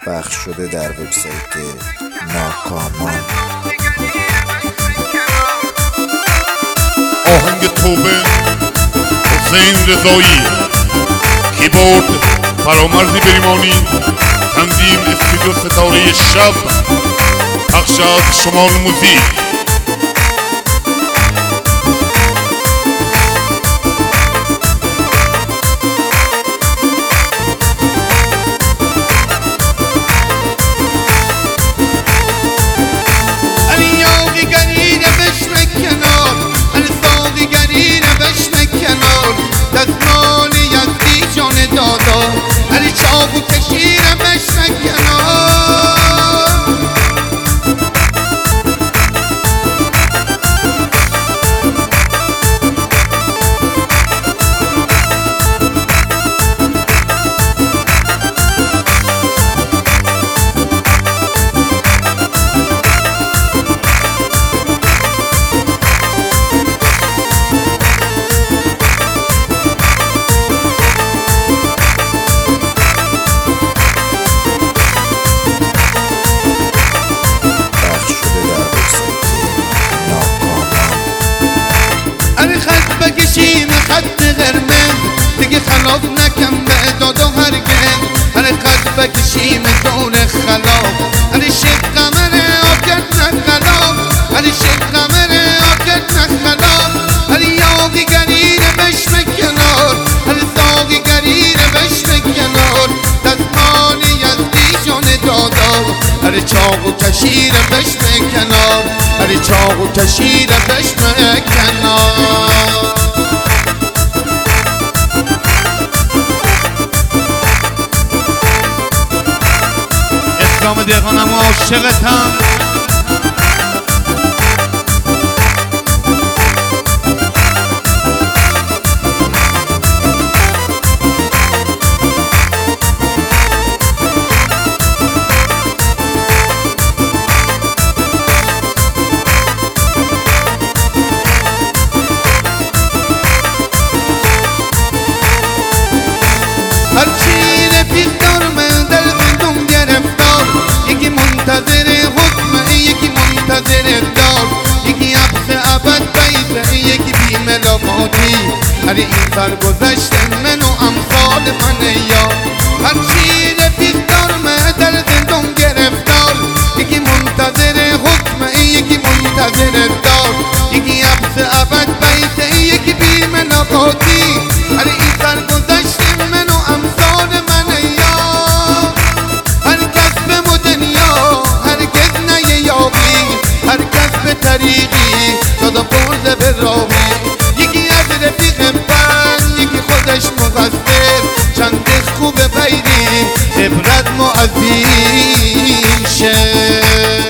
پخش شده در وبسایت ناکامان. آهنگ توبه حسین رضایی، کیبورد فرامرز بریمانی، تنظیم استودیو ستاره شب، پخش از شمال موزیک. خط قرمز دیگه خلاف نکن به دادا هرگز. هر خط بکشیم دور خلاف، هر شیخ قمر آب کرد نه خلاف، هر شیخ قمر آب کرد نه خلاف. هر یاقی گرینه بشم کنار، هر ساقی گرینه بشم کنار. دستمال یزدی جان دادا، هر چاق و کشیر بشم کنار، هر چاق و کشیر بشم کنار. اسلام دهقانم و عاشقتم. هرچی رفیق دارم در زندون گرفتار، یکی منتظر حکم یکی منتظر دار، یکی حبس ابد بیته یکی بی ملاقاتی. هر این سرگذشت من و امثال من یا هرچی رفیق دارم در زندون گرفتار، یکی منتظر حکم یکی منتظر دار، یکی حبس ابد بیته یکی بی ملاقاتی. هر این سرگذشت من و امثال من یا هر کس به مدنیا هرگز نیابی، هر کس به طریقی دادا برده به راهی. یکی از رفیق بند یکی خودش مقصر، چند خوب بیری عبرت معذین شه.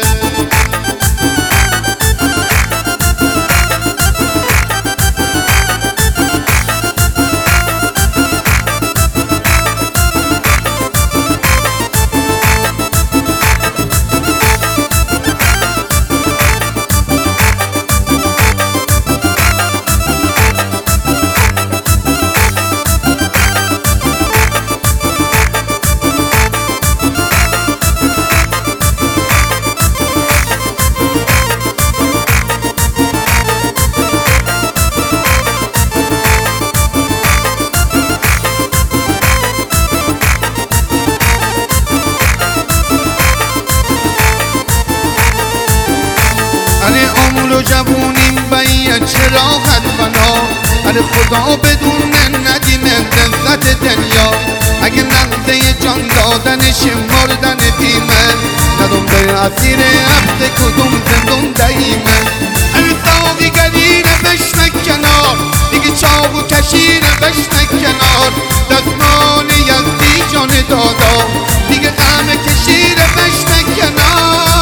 عمر و جوونیم باید چه راحت بنا، هر خدا بدون ندیم لذت دنیا. اگه لحظه جان دادنش مردن بیمه، ندم به اسیر عبد کدوم زندون دهیمه. هر ساقی گرینه بشنه کنار، دیگه چاق و کشیره بشنه کنار. دستمان یزدی جان دادا، دیگه غم کشیره بشنه کنار.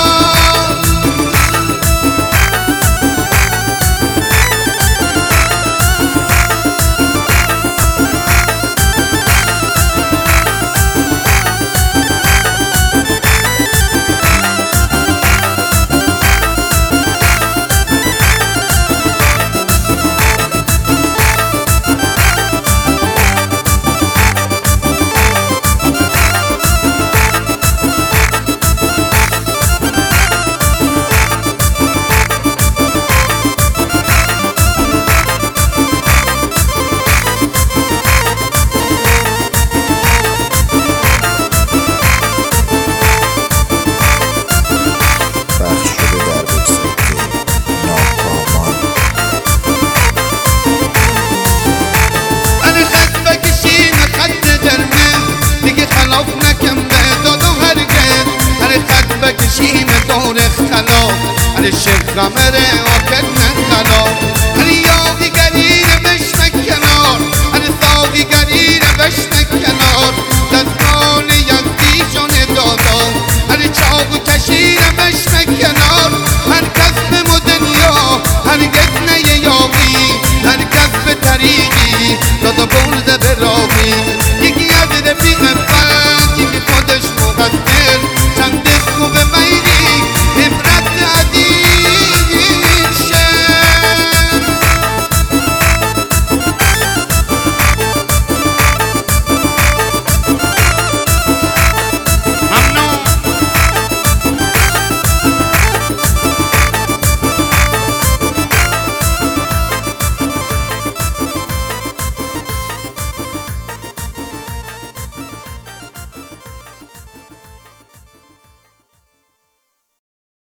خلاف نکن به داد و هرگز هر خط بکشیم دور خلاف هر شیخ غمره آکد نخلاف هر یاقی گریر بشنه کنار هر ساقی گریر بشنه